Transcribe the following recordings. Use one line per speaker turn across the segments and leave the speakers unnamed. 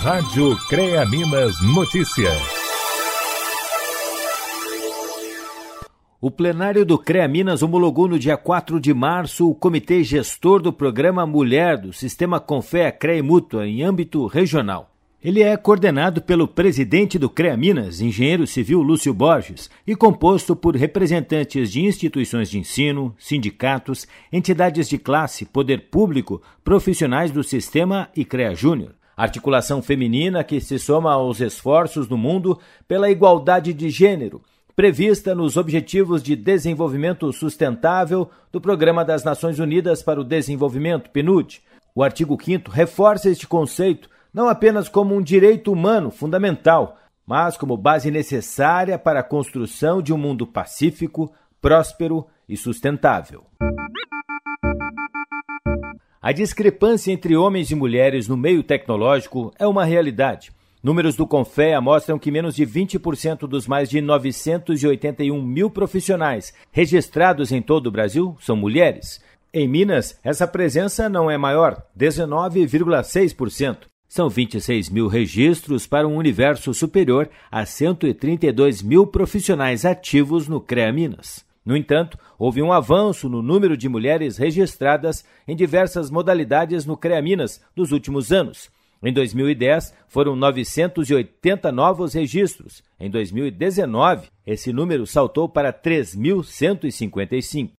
Rádio CREA Minas Notícias. O plenário do CREA Minas homologou no dia 4 de março o comitê gestor do programa Mulher do Sistema Confea CREA Mútua em âmbito regional. Ele é coordenado pelo presidente do CREA Minas, engenheiro civil Lúcio Borges, e composto por representantes de instituições de ensino, sindicatos, entidades de classe, poder público, profissionais do sistema e CREA Júnior. Articulação feminina que se soma aos esforços do mundo pela igualdade de gênero, prevista nos Objetivos de Desenvolvimento Sustentável do Programa das Nações Unidas para o Desenvolvimento, PNUD. O artigo 5º reforça este conceito não apenas como um direito humano fundamental, mas como base necessária para a construção de um mundo pacífico, próspero e sustentável. A discrepância entre homens e mulheres no meio tecnológico é uma realidade. Números do Confea mostram que menos de 20% dos mais de 981 mil profissionais registrados em todo o Brasil são mulheres. Em Minas, essa presença não é maior, 19,6%. São 26 mil registros para um universo superior a 132 mil profissionais ativos no CREA Minas. No entanto, houve um avanço no número de mulheres registradas em diversas modalidades no CREA Minas nos últimos anos. Em 2010, foram 980 novos registros. Em 2019, esse número saltou para 3.155.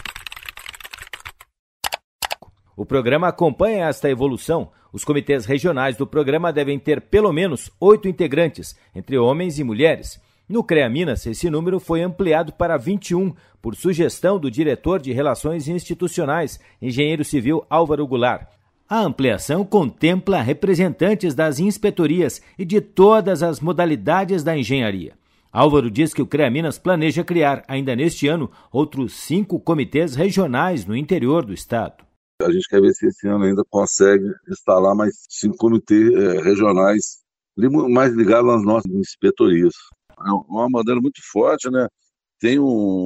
O programa acompanha esta evolução. Os comitês regionais do programa devem ter pelo menos 8 integrantes, entre homens e mulheres. No CREA Minas, esse número foi ampliado para 21, por sugestão do diretor de Relações Institucionais, engenheiro civil Álvaro Goulart. A ampliação contempla representantes das inspetorias e de todas as modalidades da engenharia. Álvaro diz que o CREA Minas planeja criar, ainda neste ano, outros 5 comitês regionais no interior do estado.
A gente quer ver se esse ano ainda consegue instalar mais 5 comitês regionais, mais ligados às nossas inspetorias. É uma bandeira muito forte, né? Tem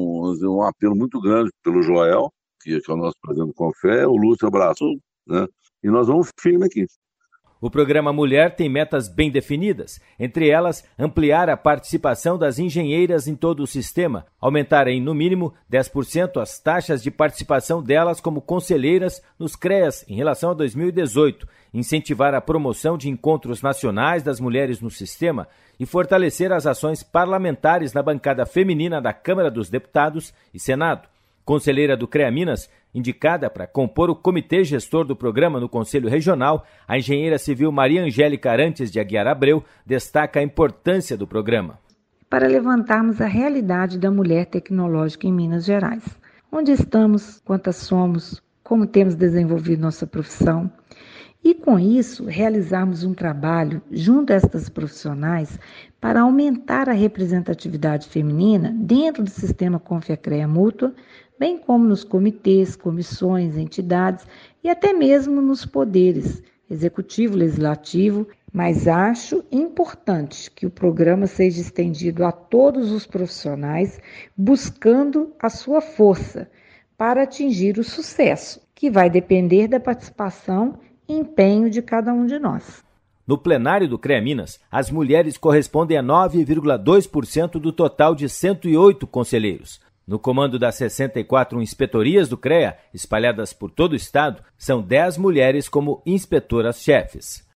um apelo muito grande pelo Joel, que é o nosso presidente do Confea, o Lúcio abraçou, né? E nós vamos firme aqui.
O programa Mulher tem metas bem definidas, entre elas ampliar a participação das engenheiras em todo o sistema, aumentar em, no mínimo, 10% as taxas de participação delas como conselheiras nos CREAs em relação a 2018, incentivar a promoção de encontros nacionais das mulheres no sistema e fortalecer as ações parlamentares na bancada feminina da Câmara dos Deputados e Senado. Conselheira do CREA Minas, indicada para compor o comitê gestor do programa no Conselho Regional, a engenheira civil Maria Angélica Arantes de Aguiar Abreu destaca a importância do programa.
Para levantarmos a realidade da mulher tecnológica em Minas Gerais. Onde estamos, quantas somos, como temos desenvolvido nossa profissão. E com isso, realizarmos um trabalho junto a estas profissionais para aumentar a representatividade feminina dentro do sistema Confea CREA Mútua, bem como nos comitês, comissões, entidades e até mesmo nos poderes executivo, legislativo, mas acho importante que o programa seja estendido a todos os profissionais, buscando a sua força para atingir o sucesso, que vai depender da participação e empenho de cada um de nós.
No plenário do CREA Minas, as mulheres correspondem a 9,2% do total de 108 conselheiros. No comando das 64 inspetorias do CREA, espalhadas por todo o estado, são 10 mulheres como inspetoras-chefes.